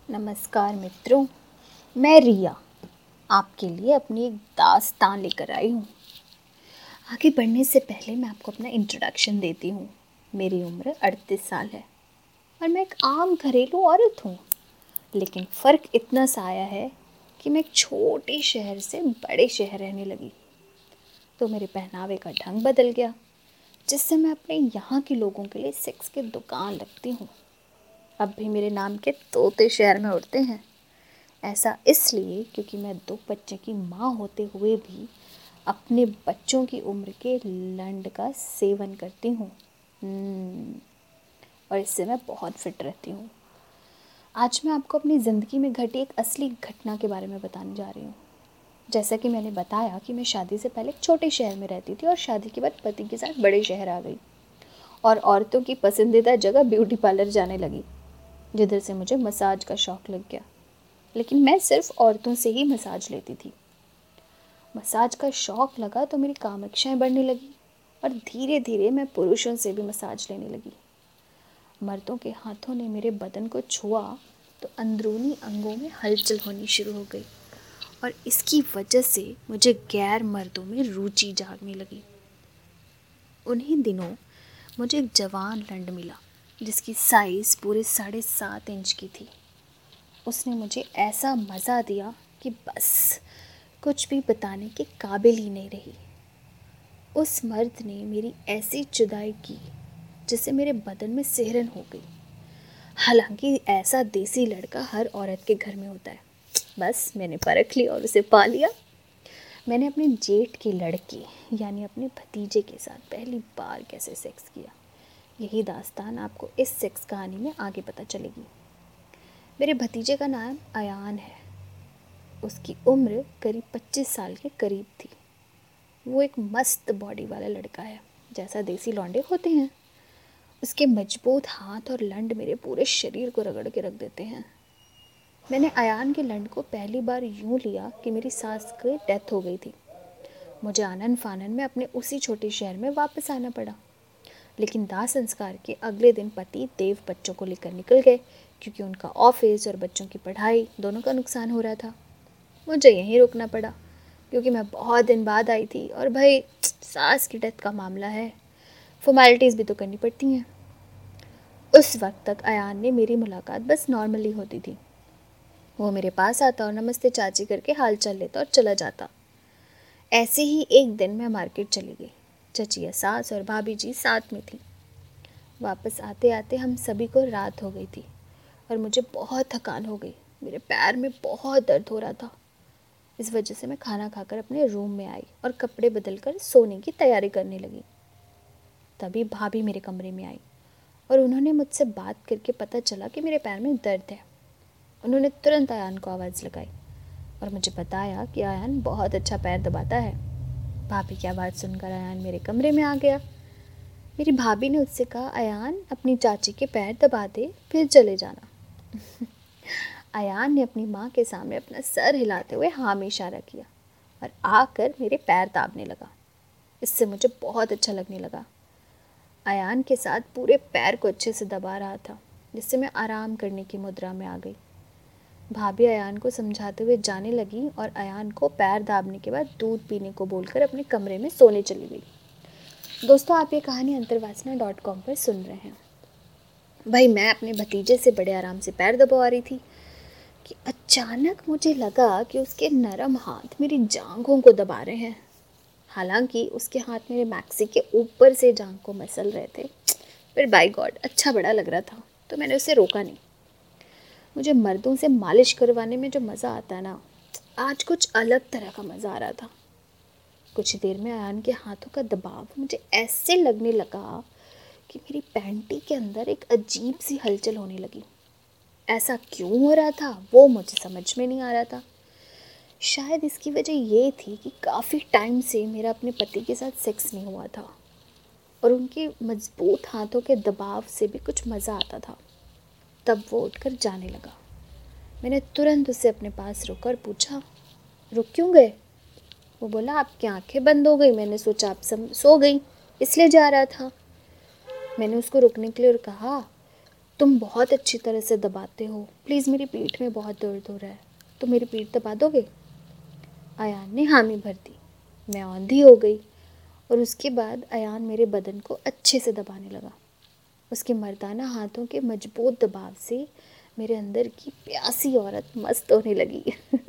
नमस्कार मित्रों, मैं रिया आपके लिए अपनी एक दास्तान लेकर आई हूँ। आगे बढ़ने से पहले मैं आपको अपना इंट्रोडक्शन देती हूँ। मेरी उम्र 38 साल है और मैं एक आम घरेलू औरत हूँ, लेकिन फ़र्क इतना सा आया है कि मैं एक छोटे शहर से बड़े शहर रहने लगी, तो मेरे पहनावे का ढंग बदल गया, जिससे मैं अपने यहाँ के लोगों के लिए सेक्स की दुकान लगती हूँ। अब भी मेरे नाम के तोते शहर में उड़ते हैं। ऐसा इसलिए क्योंकि मैं 2 बच्चे की माँ होते हुए भी अपने बच्चों की उम्र के लंड का सेवन करती हूँ। और इससे मैं बहुत फिट रहती हूँ। आज मैं आपको अपनी ज़िंदगी में घटी एक असली घटना के बारे में बताने जा रही हूँ। जैसा कि मैंने बताया कि मैं शादी से पहले एक छोटे शहर में रहती थी और शादी के बाद पति के साथ बड़े शहर आ गई और औरतों की पसंदीदा जगह ब्यूटी पार्लर जाने लगी, जिधर से मुझे मसाज का शौक़ लग गया। लेकिन मैं सिर्फ औरतों से ही मसाज लेती थी। मसाज का शौक़ लगा तो मेरी कामइच्छाएं बढ़ने लगी और धीरे धीरे मैं पुरुषों से भी मसाज लेने लगी। मर्दों के हाथों ने मेरे बदन को छुआ तो अंदरूनी अंगों में हलचल होनी शुरू हो गई और इसकी वजह से मुझे गैर मर्दों में रुचि जागने लगी। उन्हीं दिनों मुझे एक जवान लंड मिला जिसकी साइज़ पूरे 7.5 इंच की थी। उसने मुझे ऐसा मज़ा दिया कि बस कुछ भी बताने के काबिल ही नहीं रही। उस मर्द ने मेरी ऐसी जुदाई की जिससे मेरे बदन में सिहरन हो गई। हालांकि ऐसा देसी लड़का हर औरत के घर में होता है, बस मैंने परख लिया और उसे पा लिया। मैंने अपने जेठ की लड़की यानी अपने भतीजे के साथ पहली बार कैसे सेक्स किया, यही दास्तान आपको इस सेक्स कहानी में आगे पता चलेगी। मेरे भतीजे का नाम अयान है। उसकी उम्र करीब 25 साल के करीब थी। वो एक मस्त बॉडी वाला लड़का है, जैसा देसी लौंडे होते हैं। उसके मजबूत हाथ और लंड मेरे पूरे शरीर को रगड़ के रख देते हैं। मैंने अयान के लंड को पहली बार यूं लिया कि मेरी सास की डेथ हो गई थी। मुझे आनन फानन में अपने उसी छोटे शहर में वापस आना पड़ा। लेकिन दाह संस्कार के अगले दिन पति देव बच्चों को लेकर निकल गए, क्योंकि उनका ऑफिस और बच्चों की पढ़ाई दोनों का नुकसान हो रहा था। मुझे यहीं रुकना पड़ा क्योंकि मैं बहुत दिन बाद आई थी और भाई सास की डेथ का मामला है, फॉर्मेलिटीज़ भी तो करनी पड़ती हैं। उस वक्त तक अयान ने मेरी मुलाकात बस नॉर्मली होती थी। वो मेरे पास आता और नमस्ते चाची करके हाल चाल लेता और चला जाता। ऐसे ही एक दिन मैं मार्केट चली गई। चचिया सास और भाभी जी साथ में थी। वापस आते आते हम सभी को रात हो गई थी और मुझे बहुत थकान हो गई। मेरे पैर में बहुत दर्द हो रहा था। इस वजह से मैं खाना खाकर अपने रूम में आई और कपड़े बदलकर सोने की तैयारी करने लगी। तभी भाभी मेरे कमरे में आई और उन्होंने मुझसे बात करके पता चला कि मेरे पैर में दर्द है। उन्होंने तुरंत अयान को आवाज़ लगाई और मुझे बताया कि अयान बहुत अच्छा पैर दबाता है। भाभी की आवाज़ सुनकर अयान मेरे कमरे में आ गया। मेरी भाभी ने उससे कहा, अयान अपनी चाची के पैर दबा दे, फिर चले जाना। अयान ने अपनी माँ के सामने अपना सर हिलाते हुए हाँ में इशारा किया और आकर मेरे पैर दाबने लगा। इससे मुझे बहुत अच्छा लगने लगा। अयान के साथ पूरे पैर को अच्छे से दबा रहा था, जिससे मैं आराम करने की मुद्रा में आ गई। भाभी अयान को समझाते हुए जाने लगी और अयान को पैर दाबने के बाद दूध पीने को बोलकर अपने कमरे में सोने चली गई। दोस्तों, आप ये कहानी अंतर्वासना.com पर सुन रहे हैं। भाई मैं अपने भतीजे से बड़े आराम से पैर दबा रही थी कि अचानक मुझे लगा कि उसके नरम हाथ मेरी जांघों को दबा रहे हैं। हालांकि उसके हाथ मेरे मैक्सी के ऊपर से जांघ को मसल रहे थे, फिर बाय गॉड अच्छा बड़ा लग रहा था, तो मैंने उसे रोका नहीं। मुझे मर्दों से मालिश करवाने में जो मज़ा आता है ना, आज कुछ अलग तरह का मज़ा आ रहा था। कुछ देर में अयान के हाथों का दबाव मुझे ऐसे लगने लगा कि मेरी पैंटी के अंदर एक अजीब सी हलचल होने लगी। ऐसा क्यों हो रहा था वो मुझे समझ में नहीं आ रहा था। शायद इसकी वजह ये थी कि काफ़ी टाइम से मेरा अपने पति के साथ सेक्स नहीं हुआ था और उनके मजबूत हाथों के दबाव से भी कुछ मज़ा आता था। तब वो उठकर जाने लगा। मैंने तुरंत उसे अपने पास रोका और पूछा, रुक क्यों गए? वो बोला, आपकी आंखें बंद हो गई, मैंने सोचा आप सो गई, इसलिए जा रहा था। मैंने उसको रुकने के लिए और कहा, तुम बहुत अच्छी तरह से दबाते हो, प्लीज़ मेरी पीठ में बहुत दर्द हो रहा है, तो मेरी पीठ दबा दोगे? अयान ने हामी भर दी। मैं औंधी हो गई और उसके बाद अयान मेरे बदन को अच्छे से दबाने लगा। उसके मर्दाना हाथों के मजबूत दबाव से मेरे अंदर की प्यासी औरत मस्त होने लगी।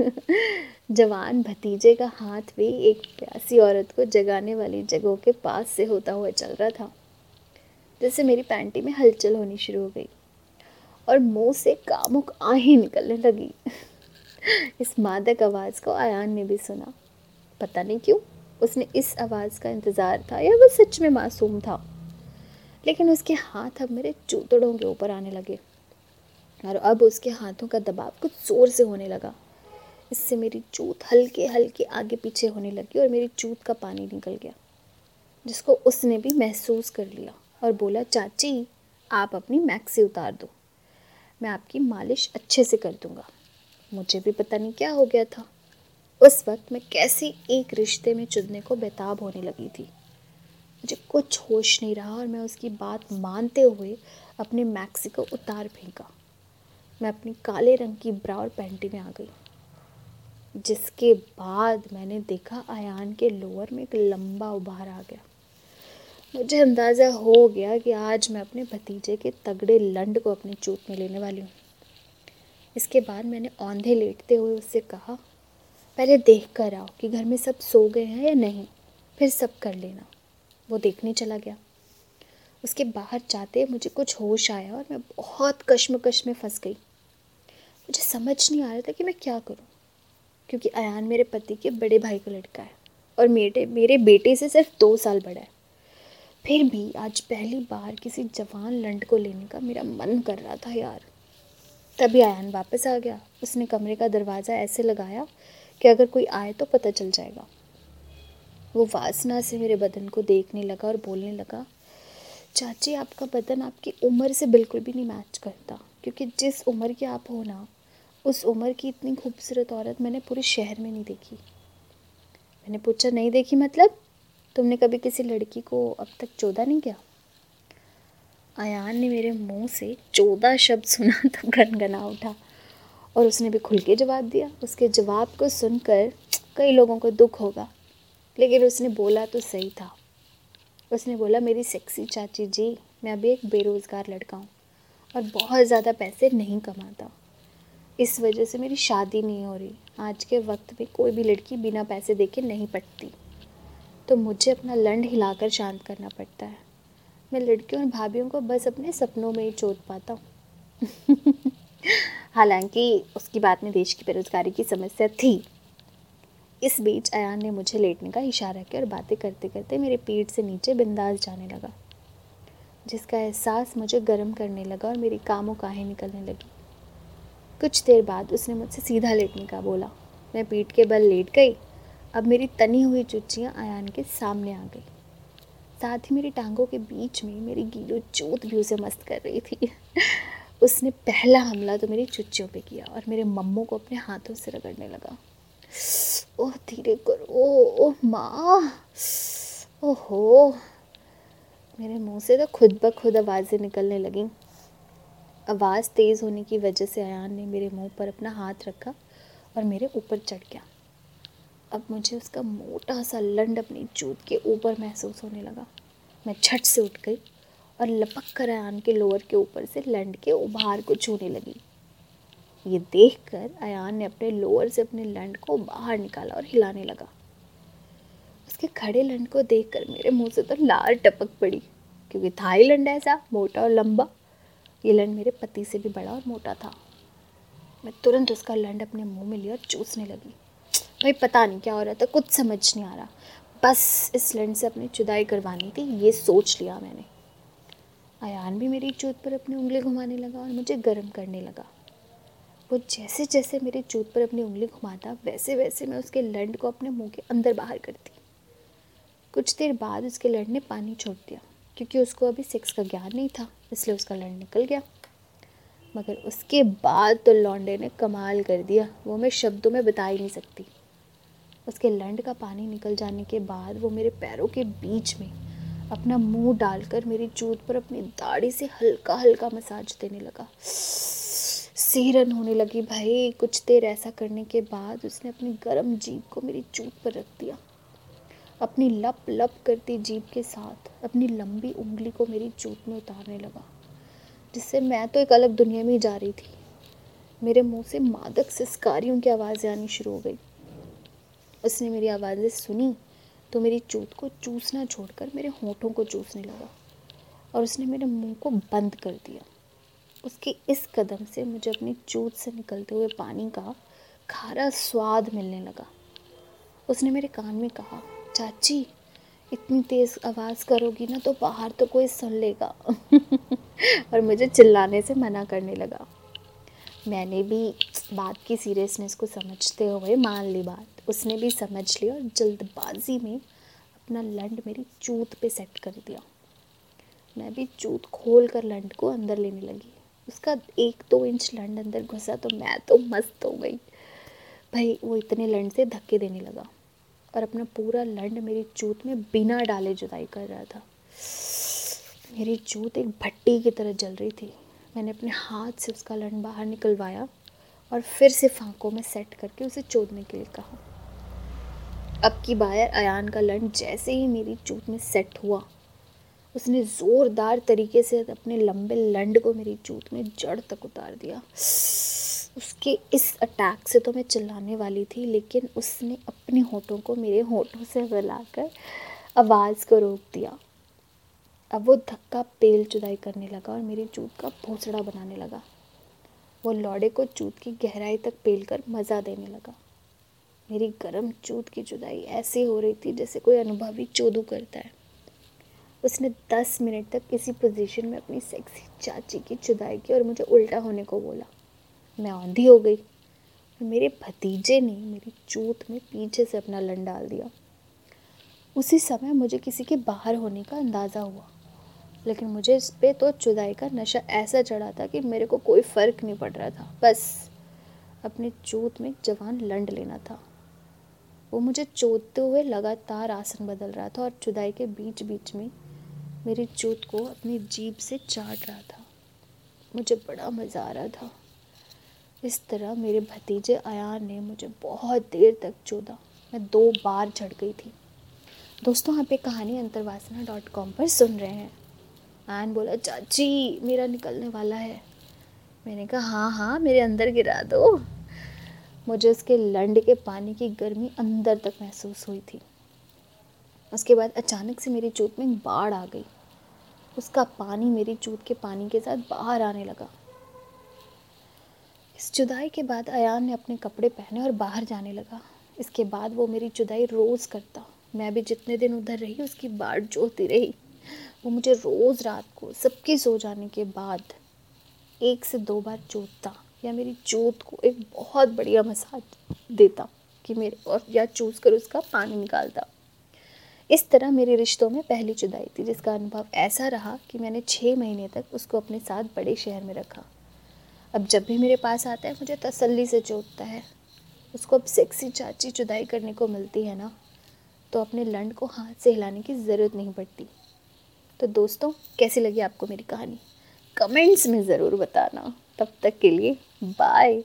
जवान भतीजे का हाथ भी एक प्यासी औरत को जगाने वाली जगहों के पास से होता हुआ चल रहा था। जैसे मेरी पैंटी में हलचल होनी शुरू हो गई और मुंह से कामुक आहें निकलने लगी। इस मादक आवाज़ को अयान ने भी सुना। पता नहीं क्यों उसने इस आवाज़ का इंतज़ार था या वो सच में मासूम था, लेकिन उसके हाथ अब मेरे जूतड़ों के ऊपर आने लगे और अब उसके हाथों का दबाव कुछ ज़ोर से होने लगा। इससे मेरी चूत हल्के हल्के आगे पीछे होने लगी और मेरी चूत का पानी निकल गया, जिसको उसने भी महसूस कर लिया और बोला, चाची आप अपनी मैक्सी उतार दो, मैं आपकी मालिश अच्छे से कर दूंगा। मुझे भी पता नहीं क्या हो गया था। उस वक्त मैं कैसे एक रिश्ते में चुदने को बेताब होने लगी थी। मुझे कुछ होश नहीं रहा और मैं उसकी बात मानते हुए अपने मैक्सी को उतार फेंका। मैं अपनी काले रंग की ब्रा और पैंटी में आ गई, जिसके बाद मैंने देखा अयान के लोअर में एक लंबा उभार आ गया। मुझे अंदाज़ा हो गया कि आज मैं अपने भतीजे के तगड़े लंड को अपनी चूत में लेने वाली हूँ। इसके बाद मैंने औंधे लेटते हुए उससे कहा, पहले देख कर आओ कि घर में सब सो गए हैं या नहीं, फिर सब कर लेना। वो देखने चला गया। उसके बाहर जाते मुझे कुछ होश आया और मैं बहुत कश्मकश में फंस गई। मुझे समझ नहीं आ रहा था कि मैं क्या करूं, क्योंकि अयान मेरे पति के बड़े भाई का लड़का है और मेरे बेटे से सिर्फ 2 साल बड़ा है। फिर भी आज पहली बार किसी जवान लंड को लेने का मेरा मन कर रहा था यार। तभी अयान वापस आ गया। उसने कमरे का दरवाज़ा ऐसे लगाया कि अगर कोई आए तो पता चल जाएगा। वो वासना से मेरे बदन को देखने लगा और बोलने लगा, चाची आपका बदन आपकी उम्र से बिल्कुल भी नहीं मैच करता, क्योंकि जिस उम्र के आप हो ना, उस उम्र की इतनी खूबसूरत औरत मैंने पूरे शहर में नहीं देखी। मैंने पूछा, नहीं देखी मतलब? तुमने कभी किसी लड़की को अब तक चौदा नहीं किया? अयान ने मेरे मुंह से 14 शब्द सुना तो गनगना उठा और उसने भी खुल के जवाब दिया। उसके जवाब को सुनकर कई लोगों को दुख होगा, लेकिन उसने बोला तो सही था। उसने बोला, मेरी सेक्सी चाची जी, मैं अभी एक बेरोज़गार लड़का हूँ और बहुत ज़्यादा पैसे नहीं कमाता। इस वजह से मेरी शादी नहीं हो रही। आज के वक्त में कोई भी लड़की बिना पैसे देके नहीं पटती, तो मुझे अपना लंड हिलाकर शांत करना पड़ता है। मैं लड़कियों और भाभियों को बस अपने सपनों में ही चोट पाता हूँ। हालांकि उसकी बात में देश की बेरोज़गारी की समस्या थी। इस बीच अयान ने मुझे लेटने का इशारा किया और बातें करते करते मेरे पीठ से नीचे बिंदास जाने लगा, जिसका एहसास मुझे गर्म करने लगा और मेरी कामों काहें निकलने लगी। कुछ देर बाद उसने मुझसे सीधा लेटने का बोला। मैं पीठ के बल लेट गई। अब मेरी तनी हुई चुच्चियाँ अयान के सामने आ गई। साथ ही मेरी टांगों के बीच में मेरी गीलो चोट भी उसे मस्त कर रही थी। उसने पहला हमला तो मेरी चुच्चियों पे किया और मेरे मम्मों को अपने हाथों से रगड़ने लगा। ओह धीरे करो, ओह माँ, ओहो। मेरे मुंह से तो खुद ब खुद आवाज़ें निकलने लगीं। आवाज़ तेज़ होने की वजह से अयान ने मेरे मुंह पर अपना हाथ रखा और मेरे ऊपर चढ़ गया। अब मुझे उसका मोटा सा लंड अपनी जूत के ऊपर महसूस होने लगा। मैं झट से उठ गई और लपक कर अयान के लोअर के ऊपर से लंड के उभार को छूने लगी। ये देखकर अयान ने अपने लोअर से अपने लंड को बाहर निकाला और हिलाने लगा। उसके खड़े लंड को देखकर मेरे मुंह से तो लार टपक पड़ी, क्योंकि था ही लंड ऐसा मोटा और लंबा। ये लंड मेरे पति से भी बड़ा और मोटा था। मैं तुरंत उसका लंड अपने मुंह में लिया और चूसने लगी। भाई पता नहीं क्या हो रहा था, कुछ समझ नहीं आ रहा। बस इस लंड से अपनी जुदाई करवानी थी, ये सोच लिया मैंने। अयान भी मेरी चूत पर अपनी उंगली घुमाने लगा और मुझे गर्म करने लगा। वो जैसे जैसे मेरी चूत पर अपनी उंगली घुमाता, वैसे वैसे मैं उसके लंड को अपने मुंह के अंदर बाहर करती। कुछ देर बाद उसके लंड ने पानी छोड़ दिया, क्योंकि उसको अभी सेक्स का ज्ञान नहीं था, इसलिए उसका लंड निकल गया। मगर उसके बाद तो लौंडे ने कमाल कर दिया, वो मैं शब्दों में बता ही नहीं सकती। उसके लंड का पानी निकल जाने के बाद वो मेरे पैरों के बीच में अपना मुंह डालकर मेरी चूत पर अपनी दाढ़ी से हल्का हल्का मसाज देने लगा। सीरन होने लगी भाई। कुछ देर ऐसा करने के बाद उसने अपनी गर्म जीभ को मेरी चूत पर रख दिया। अपनी लप लप करती जीभ के साथ अपनी लंबी उंगली को मेरी चूत में उतारने लगा, जिससे मैं तो एक अलग दुनिया में ही जा रही थी। मेरे मुंह से मादक सिसकारियों की आवाज़ें आनी शुरू हो गई। उसने मेरी आवाज़ें सुनी तो मेरी चूत को चूसना छोड़कर मेरे होठों को चूसने लगा और उसने मेरे मुंह को बंद कर दिया। उसके इस कदम से मुझे अपनी चूत से निकलते हुए पानी का खारा स्वाद मिलने लगा। उसने मेरे कान में कहा, चाची इतनी तेज़ आवाज़ करोगी ना तो बाहर तो कोई सुन लेगा और मुझे चिल्लाने से मना करने लगा। मैंने भी बात की सीरियसनेस को समझते हुए मान ली बात। उसने भी समझ लिया और जल्दबाजी में अपना लंड मेरी चूत पे सेट कर दिया। मैं भी चूत खोल कर लंड को अंदर लेने लगी। उसका 1-2 इंच लंड अंदर घुसा तो मैं तो मस्त हो गई भाई। वो इतने लंड से धक्के देने लगा और अपना पूरा लंड मेरी चूत में बिना डाले जुदाई कर रहा था। मेरी चूत एक भट्टी की तरह जल रही थी। मैंने अपने हाथ से उसका लंड बाहर निकलवाया और फिर से फांकों में सेट करके उसे चोदने के लिए कहा। अब की बार अयान का लंड जैसे ही मेरी चूत में सेट हुआ, उसने ज़ोरदार तरीके से अपने लंबे लंड को मेरी चूत में जड़ तक उतार दिया। उसके इस अटैक से तो मैं चिल्लाने वाली थी, लेकिन उसने अपने होठों को मेरे होठों से मिलाकर आवाज़ को रोक दिया। अब वो धक्का पेल जुदाई करने लगा और मेरी चूत का भोसड़ा बनाने लगा। वो लौड़े को चूत की गहराई तक पेल कर मज़ा देने लगा। मेरी गर्म चूत की जुदाई ऐसी हो रही थी जैसे कोई अनुभवी चोदू करता है। उसने 10 मिनट तक किसी पोजीशन में अपनी सेक्सी चाची की जुदाई की और मुझे उल्टा होने को बोला। मैं औंधी हो गई। मेरे भतीजे ने मेरी चूत में पीछे से अपना लंड डाल दिया। उसी समय मुझे किसी के बाहर होने का अंदाज़ा हुआ, लेकिन मुझे इस पे तो जुदाई का नशा ऐसा चढ़ा था कि मेरे को कोई फ़र्क नहीं पड़ रहा था। बस अपने चूत में जवान लंड लेना था। वो मुझे चोदते हुए लगातार आसन बदल रहा था और जुदाई के बीच बीच में मेरी चूत को अपनी जीभ से चाट रहा था। मुझे बड़ा मज़ा आ रहा था। इस तरह मेरे भतीजे अयान ने मुझे बहुत देर तक चोदा। मैं 2 बार झड़ गई थी। दोस्तों, आप ये कहानी अंतर्वासना.com पर सुन रहे हैं। अयान बोला, चाची मेरा निकलने वाला है। मैंने कहा, हाँ हाँ मेरे अंदर गिरा दो। मुझे उसके लंड के पानी की गर्मी अंदर तक महसूस हुई थी। उसके बाद अचानक से मेरी चूत में बाढ़ आ गई। उसका पानी मेरी चूत के पानी के साथ बाहर आने लगा। इस जुदाई के बाद अयान ने अपने कपड़े पहने और बाहर जाने लगा। इसके बाद वो मेरी जुदाई रोज़ करता। मैं भी जितने दिन उधर रही उसकी बाट जोहती रही। वो मुझे रोज़ रात को सबके सो जाने के बाद 1 से 2 बार चूतता या मेरी चूत को एक बहुत बढ़िया मसाज देता कि मेरे और या चूस कर उसका पानी निकालता। इस तरह मेरे रिश्तों में पहली जुदाई थी, जिसका अनुभव ऐसा रहा कि मैंने 6 महीने तक उसको अपने साथ बड़े शहर में रखा। अब जब भी मेरे पास आता है मुझे तसल्ली से चोदता है। उसको अब सेक्सी चाची जुदाई करने को मिलती है ना, तो अपने लंड को हाथ से हिलाने की ज़रूरत नहीं पड़ती। तो दोस्तों, कैसी लगी आपको मेरी कहानी? कमेंट्स में ज़रूर बताना। तब तक के लिए बाय।